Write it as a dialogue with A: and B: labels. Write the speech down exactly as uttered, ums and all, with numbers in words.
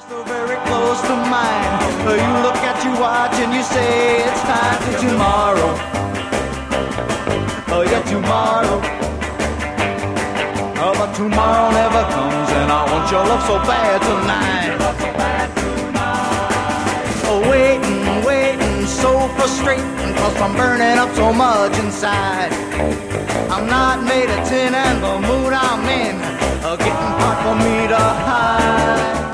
A: So very close to mine. You look at your watch and you say it's time for tomorrow. Oh yeah, tomorrow. Oh, but tomorrow never comes, and I want your love so bad tonight. Oh, waiting, waiting, so frustrating, cause I'm burning up so much inside. I'm not made of tin, and the mood I'm in, uh, getting hard for me to hide.